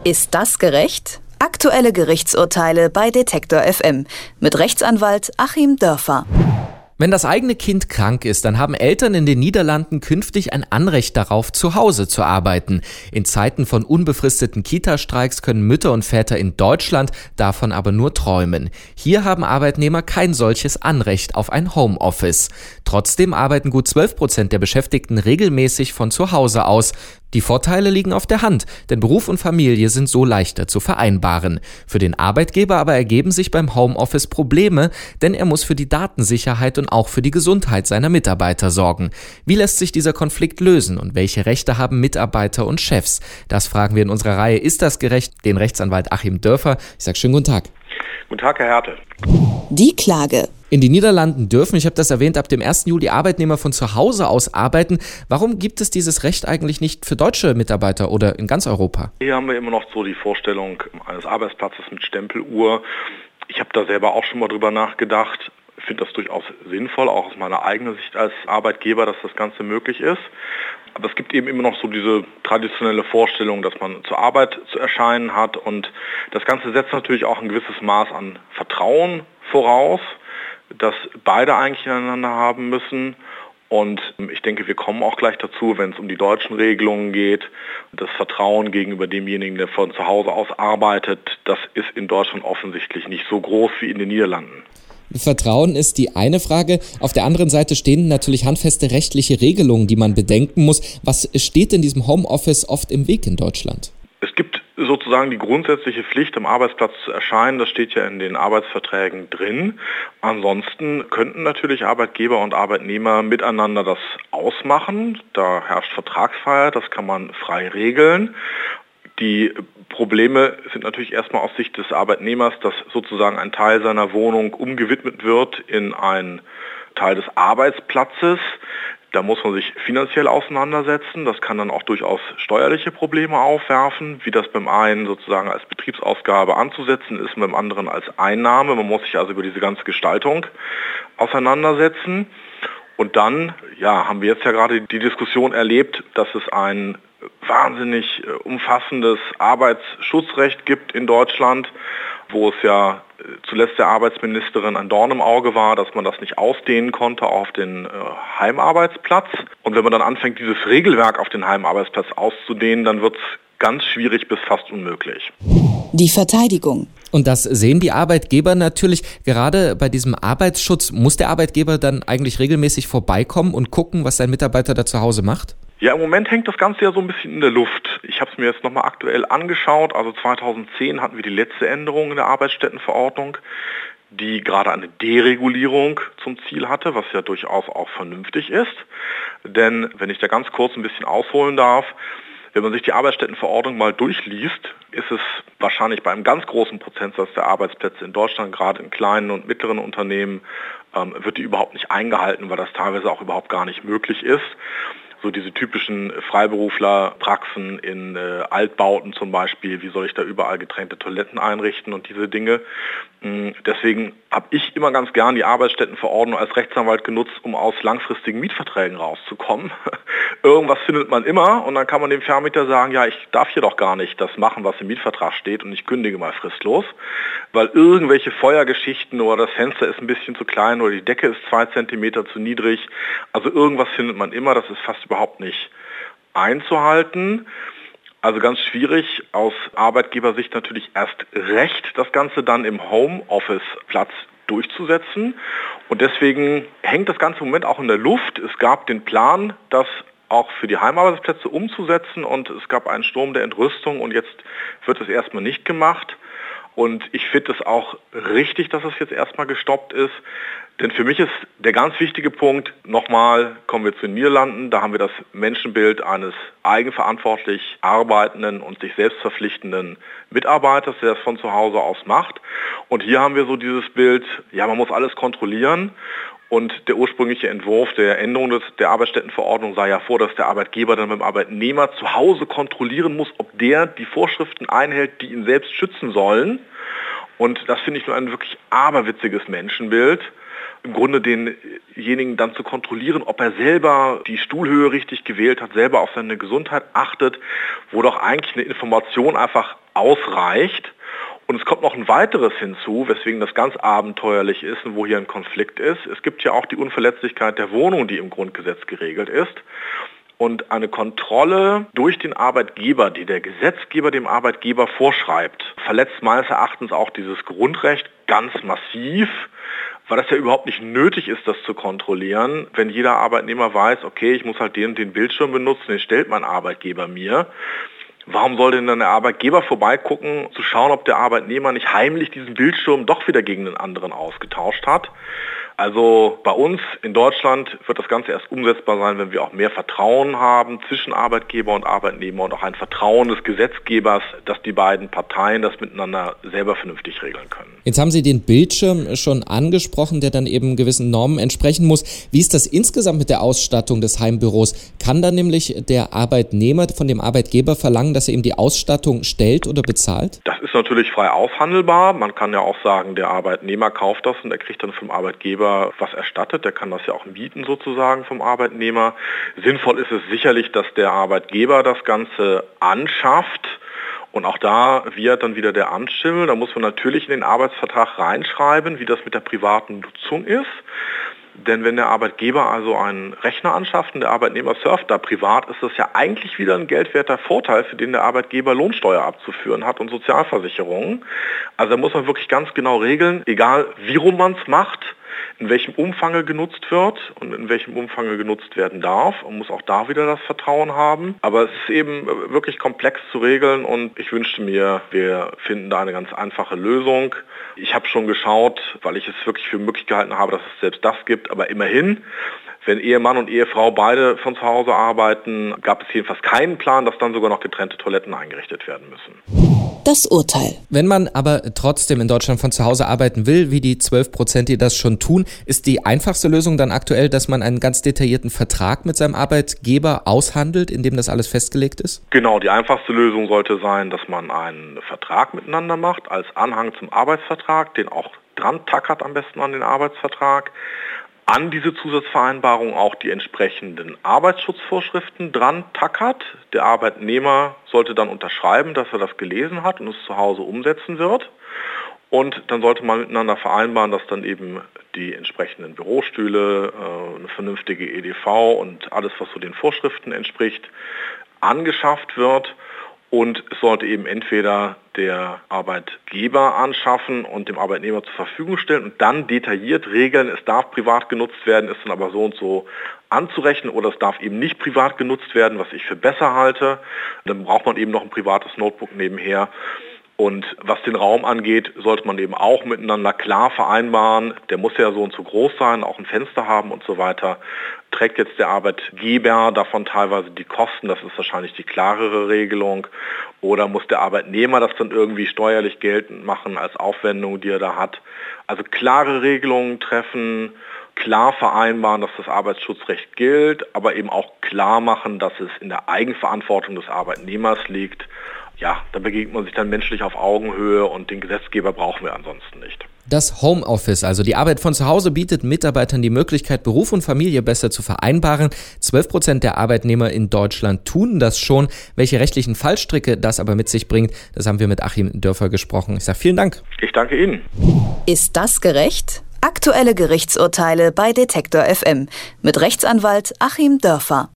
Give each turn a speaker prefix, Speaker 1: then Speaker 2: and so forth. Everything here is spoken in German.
Speaker 1: Ist das gerecht? Aktuelle Gerichtsurteile bei Detektor FM mit Rechtsanwalt Achim Dörfer.
Speaker 2: Wenn das eigene Kind krank ist, dann haben Eltern in den Niederlanden künftig ein Anrecht darauf, zu Hause zu arbeiten. In Zeiten von unbefristeten Kita-Streiks können Mütter und Väter in Deutschland davon aber nur träumen. Hier haben Arbeitnehmer kein solches Anrecht auf ein Homeoffice. Trotzdem arbeiten gut 12% der Beschäftigten regelmäßig von zu Hause aus. Die Vorteile liegen auf der Hand, denn Beruf und Familie sind so leichter zu vereinbaren. Für den Arbeitgeber aber ergeben sich beim Homeoffice Probleme, denn er muss für die Datensicherheit und auch für die Gesundheit seiner Mitarbeiter sorgen. Wie lässt sich dieser Konflikt lösen und welche Rechte haben Mitarbeiter und Chefs? Das fragen wir in unserer Reihe Ist das gerecht? Den Rechtsanwalt Achim Dörfer. Ich sage schönen guten Tag.
Speaker 3: Guten Tag, Herr Härte.
Speaker 1: Die Klage.
Speaker 2: In den Niederlanden dürfen, ich habe das erwähnt, ab dem 1. Juli Arbeitnehmer von zu Hause aus arbeiten. Warum gibt es dieses Recht eigentlich nicht für deutsche Mitarbeiter oder in ganz Europa?
Speaker 3: Hier haben wir immer noch so die Vorstellung eines Arbeitsplatzes mit Stempeluhr. Ich habe da selber auch schon mal drüber nachgedacht. Ich finde das durchaus sinnvoll, auch aus meiner eigenen Sicht als Arbeitgeber, dass das Ganze möglich ist. Aber es gibt eben immer noch so diese traditionelle Vorstellung, dass man zur Arbeit zu erscheinen hat. Und das Ganze setzt natürlich auch ein gewisses Maß an Vertrauen voraus, das beide eigentlich ineinander haben müssen. Und ich denke, wir kommen auch gleich dazu, wenn es um die deutschen Regelungen geht. Das Vertrauen gegenüber demjenigen, der von zu Hause aus arbeitet, das ist in Deutschland offensichtlich nicht so groß wie in den Niederlanden.
Speaker 2: Vertrauen ist die eine Frage. Auf der anderen Seite stehen natürlich handfeste rechtliche Regelungen, die man bedenken muss. Was steht in diesem Homeoffice oft im Weg in Deutschland?
Speaker 3: Es gibt sozusagen die grundsätzliche Pflicht, am Arbeitsplatz zu erscheinen. Das steht ja in den Arbeitsverträgen drin. Ansonsten könnten natürlich Arbeitgeber und Arbeitnehmer miteinander das ausmachen. Da herrscht Vertragsfreiheit, das kann man frei regeln. Die Probleme sind natürlich erstmal aus Sicht des Arbeitnehmers, dass sozusagen ein Teil seiner Wohnung umgewidmet wird in einen Teil des Arbeitsplatzes. Da muss man sich finanziell auseinandersetzen. Das kann dann auch durchaus steuerliche Probleme aufwerfen, wie das beim einen sozusagen als Betriebsausgabe anzusetzen ist, beim anderen als Einnahme. Man muss sich also über diese ganze Gestaltung auseinandersetzen. Und dann haben wir jetzt ja gerade die Diskussion erlebt, dass es ein wahnsinnig umfassendes Arbeitsschutzrecht gibt in Deutschland, wo es ja zuletzt der Arbeitsministerin ein Dorn im Auge war, dass man das nicht ausdehnen konnte auf den Heimarbeitsplatz. Und wenn man dann anfängt, dieses Regelwerk auf den Heimarbeitsplatz auszudehnen, dann wird es ganz schwierig bis fast unmöglich.
Speaker 1: Die Verteidigung.
Speaker 2: Und das sehen die Arbeitgeber natürlich. Gerade bei diesem Arbeitsschutz muss der Arbeitgeber dann eigentlich regelmäßig vorbeikommen und gucken, was sein Mitarbeiter da zu Hause macht?
Speaker 3: Ja, im Moment hängt das Ganze ja so ein bisschen in der Luft. Ich habe es mir jetzt nochmal aktuell angeschaut. Also 2010 hatten wir die letzte Änderung in der Arbeitsstättenverordnung, die gerade eine Deregulierung zum Ziel hatte, was ja durchaus auch vernünftig ist. Denn, wenn ich da ganz kurz ein bisschen ausholen darf, wenn man sich die Arbeitsstättenverordnung mal durchliest, ist es wahrscheinlich bei einem ganz großen Prozentsatz der Arbeitsplätze in Deutschland, gerade in kleinen und mittleren Unternehmen, wird die überhaupt nicht eingehalten, weil das teilweise auch überhaupt gar nicht möglich ist. So diese typischen Freiberuflerpraxen in Altbauten zum Beispiel, wie soll ich da überall getrennte Toiletten einrichten und diese Dinge. Deswegen habe ich immer ganz gern die Arbeitsstättenverordnung als Rechtsanwalt genutzt, um aus langfristigen Mietverträgen rauszukommen. Irgendwas findet man immer und dann kann man dem Vermieter sagen, ja, ich darf hier doch gar nicht das machen, was im Mietvertrag steht und ich kündige mal fristlos, weil irgendwelche Feuergeschichten oder das Fenster ist ein bisschen zu klein oder die Decke ist 2 Zentimeter zu niedrig. Also irgendwas findet man immer, das ist fast überhaupt nicht einzuhalten. Also ganz schwierig, aus Arbeitgebersicht natürlich erst recht, das Ganze dann im Homeoffice-Platz durchzusetzen. Und deswegen hängt das Ganze im Moment auch in der Luft. Es gab den Plan, das auch für die Heimarbeitsplätze umzusetzen und es gab einen Sturm der Entrüstung und jetzt wird es erstmal nicht gemacht. Und ich finde es auch richtig, dass es jetzt erstmal gestoppt ist. Denn für mich ist der ganz wichtige Punkt, nochmal kommen wir zu den Niederlanden, da haben wir das Menschenbild eines eigenverantwortlich arbeitenden und sich selbst verpflichtenden Mitarbeiters, der das von zu Hause aus macht. Und hier haben wir so dieses Bild, ja, man muss alles kontrollieren. Und der ursprüngliche Entwurf der Änderung der Arbeitsstättenverordnung sah ja vor, dass der Arbeitgeber dann beim Arbeitnehmer zu Hause kontrollieren muss, ob der die Vorschriften einhält, die ihn selbst schützen sollen. Und das finde ich nur ein wirklich aberwitziges Menschenbild. Im Grunde denjenigen dann zu kontrollieren, ob er selber die Stuhlhöhe richtig gewählt hat, selber auf seine Gesundheit achtet, wo doch eigentlich eine Information einfach ausreicht. Und es kommt noch ein weiteres hinzu, weswegen das ganz abenteuerlich ist und wo hier ein Konflikt ist. Es gibt ja auch die Unverletzlichkeit der Wohnung, die im Grundgesetz geregelt ist. Und eine Kontrolle durch den Arbeitgeber, die der Gesetzgeber dem Arbeitgeber vorschreibt, verletzt meines Erachtens auch dieses Grundrecht ganz massiv, weil das ja überhaupt nicht nötig ist, das zu kontrollieren, wenn jeder Arbeitnehmer weiß, okay, ich muss halt den Bildschirm benutzen, den stellt mein Arbeitgeber mir. Warum soll denn dann der Arbeitgeber vorbeigucken, zu schauen, ob der Arbeitnehmer nicht heimlich diesen Bildschirm doch wieder gegen einen anderen ausgetauscht hat? Also bei uns in Deutschland wird das Ganze erst umsetzbar sein, wenn wir auch mehr Vertrauen haben zwischen Arbeitgeber und Arbeitnehmer und auch ein Vertrauen des Gesetzgebers, dass die beiden Parteien das miteinander selber vernünftig regeln können.
Speaker 2: Jetzt haben Sie den Bildschirm schon angesprochen, der dann eben gewissen Normen entsprechen muss. Wie ist das insgesamt mit der Ausstattung des Heimbüros? Kann dann nämlich der Arbeitnehmer von dem Arbeitgeber verlangen, dass er ihm die Ausstattung stellt oder bezahlt?
Speaker 3: Das ist natürlich frei aushandelbar. Man kann ja auch sagen, der Arbeitnehmer kauft das und er kriegt dann vom Arbeitgeber was erstattet. Der kann das ja auch mieten sozusagen vom Arbeitnehmer. Sinnvoll ist es sicherlich, dass der Arbeitgeber das Ganze anschafft. Und auch da wird dann wieder der Amtsschimmel. Da muss man natürlich in den Arbeitsvertrag reinschreiben, wie das mit der privaten Nutzung ist. Denn wenn der Arbeitgeber also einen Rechner anschafft und der Arbeitnehmer surft da privat, ist das ja eigentlich wieder ein geldwerter Vorteil, für den der Arbeitgeber Lohnsteuer abzuführen hat und Sozialversicherungen. Also da muss man wirklich ganz genau regeln, egal wie rum man es macht, in welchem Umfang genutzt wird und in welchem Umfang genutzt werden darf. Man muss auch da wieder das Vertrauen haben. Aber es ist eben wirklich komplex zu regeln und ich wünschte mir, wir finden da eine ganz einfache Lösung. Ich habe schon geschaut, weil ich es wirklich für möglich gehalten habe, dass es selbst das gibt, aber immerhin, wenn Ehemann und Ehefrau beide von zu Hause arbeiten, gab es jedenfalls keinen Plan, dass dann sogar noch getrennte Toiletten eingerichtet werden müssen.
Speaker 1: Das Urteil.
Speaker 2: Wenn man aber trotzdem in Deutschland von zu Hause arbeiten will, wie die 12%, die das schon tun, ist die einfachste Lösung dann aktuell, dass man einen ganz detaillierten Vertrag mit seinem Arbeitgeber aushandelt, in dem das alles festgelegt ist?
Speaker 3: Genau, die einfachste Lösung sollte sein, dass man einen Vertrag miteinander macht, als Anhang zum Arbeitsvertrag, den auch dran tackert am besten an den Arbeitsvertrag. An diese Zusatzvereinbarung auch die entsprechenden Arbeitsschutzvorschriften dran tackert. Der Arbeitnehmer sollte dann unterschreiben, dass er das gelesen hat und es zu Hause umsetzen wird. Und dann sollte man miteinander vereinbaren, dass dann eben die entsprechenden Bürostühle, eine vernünftige EDV und alles, was so den Vorschriften entspricht, angeschafft wird. Und es sollte eben entweder der Arbeitgeber anschaffen und dem Arbeitnehmer zur Verfügung stellen und dann detailliert regeln, es darf privat genutzt werden, ist dann aber so und so anzurechnen oder es darf eben nicht privat genutzt werden, was ich für besser halte. Dann braucht man eben noch ein privates Notebook nebenher. Und was den Raum angeht, sollte man eben auch miteinander klar vereinbaren, der muss ja so und so groß sein, auch ein Fenster haben und so weiter. Trägt jetzt der Arbeitgeber davon teilweise die Kosten, das ist wahrscheinlich die klarere Regelung. Oder muss der Arbeitnehmer das dann irgendwie steuerlich geltend machen als Aufwendung, die er da hat. Also klare Regelungen treffen, klar vereinbaren, dass das Arbeitsschutzrecht gilt, aber eben auch klar machen, dass es in der Eigenverantwortung des Arbeitnehmers liegt. Ja, da begegnet man sich dann menschlich auf Augenhöhe und den Gesetzgeber brauchen wir ansonsten nicht.
Speaker 2: Das Homeoffice, also die Arbeit von zu Hause, bietet Mitarbeitern die Möglichkeit, Beruf und Familie besser zu vereinbaren. 12% der Arbeitnehmer in Deutschland tun das schon. Welche rechtlichen Fallstricke das aber mit sich bringt, das haben wir mit Achim Dörfer gesprochen. Ich sage vielen Dank.
Speaker 3: Ich danke Ihnen.
Speaker 1: Ist das gerecht? Aktuelle Gerichtsurteile bei Detektor FM mit Rechtsanwalt Achim Dörfer.